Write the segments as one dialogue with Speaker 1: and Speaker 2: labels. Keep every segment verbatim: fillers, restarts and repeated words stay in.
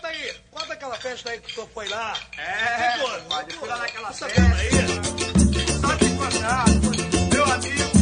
Speaker 1: aí, conta aquela festa aí que tu foi lá.
Speaker 2: É,
Speaker 1: que foi?
Speaker 2: pode fui lá naquela
Speaker 1: Tá
Speaker 2: festa.
Speaker 1: sabendo aí?
Speaker 2: Só te encontrar, meu amigo.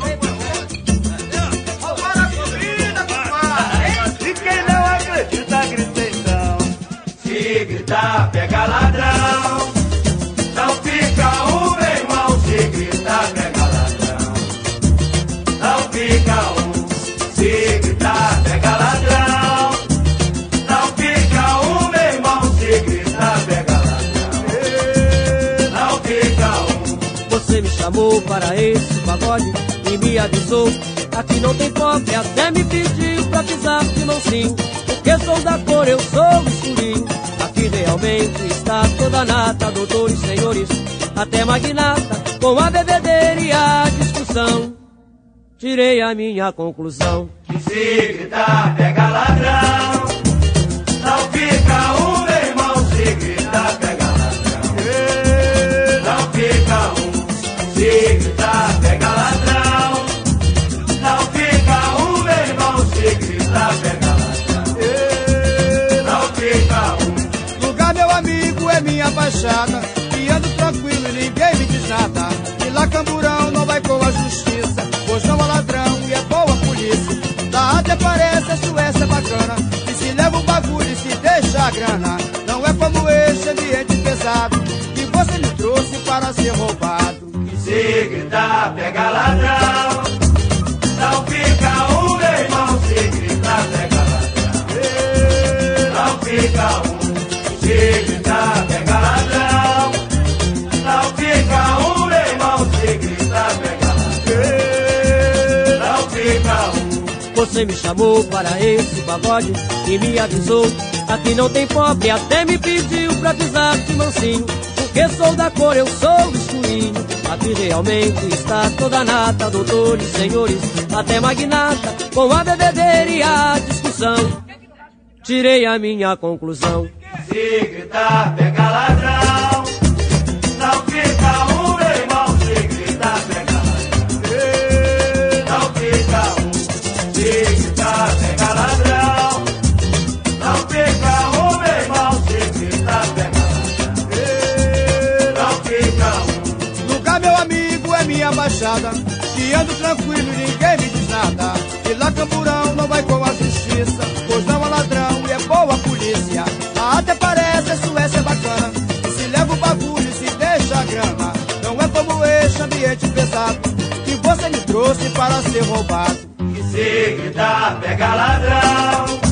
Speaker 2: Roubaram a comida, compadre.
Speaker 3: E quem não acredita, grita então.
Speaker 2: Se gritar, pega ladrão. Não fica um, meu irmão. Se gritar, pega ladrão. Não fica um. Se gritar, pega ladrão. Não fica um, meu irmão. Se gritar, pega ladrão. Não fica um.
Speaker 4: Você me chamou para esse pagode e me avisou. Aqui não tem pobre, até me pediu pra pisar de mansinho. Porque sou da cor, eu sou escurinho. Aqui realmente está toda a nata, doutores, senhores, até magnata, com a bebedeira e a discussão. Tirei a minha conclusão.
Speaker 2: Que se gritar, pega ladrão. Não fica um, meu irmão. Se gritar, pega ladrão. Não fica um. Se gritar, pega ladrão. Não fica um, meu irmão. Se gritar, pega ladrão. Não fica um.
Speaker 5: Lugar, meu amigo, é minha baixada. E ando tranquilo e ninguém me diz nada. E lá Camburão não vai com a justiça, pois não há ladrão e é boa a polícia. Da até parece a Suécia bacana. E se leva o bagulho e se deixa a grana. Não é como este ambiente pesado que você me trouxe para ser roubado.
Speaker 2: Que se gritar, pega ladrão. Não fica um, meu irmão. Se gritar, pega ladrão. Não fica um. Se gritar, pega ladrão. Não fica um, meu irmão. Se gritar, pega ladrão. Não fica um.
Speaker 4: Você me chamou para esse pagode e me avisou. Aqui não tem pobre, até me pediu pra pisar de mansinho. Porque sou da cor, eu sou escurinho. Aqui realmente está toda a nata, doutores, senhores, até magnata, com a bebedeira e a discussão. Tirei a minha conclusão.
Speaker 2: Se gritar, pega ladrão. Não fica um, meu irmão. Se gritar, pega ladrão. Não fica um. Se gritar, pega ladrão. Não fica um, meu irmão. Se gritar, pega ladrão. Não fica um.
Speaker 5: Lugar, meu amigo, é minha baixada. E ando tranquilo e ninguém me diz nada. E lá Camburão não vai com a justiça, pois não há ladrão e é boa a polícia. Até parece a Suécia bacana. E se leva o bagulho e se deixa a grana. Não é como este ambiente pesado que você me trouxe para ser roubado.
Speaker 2: Que se gritar, pega ladrão.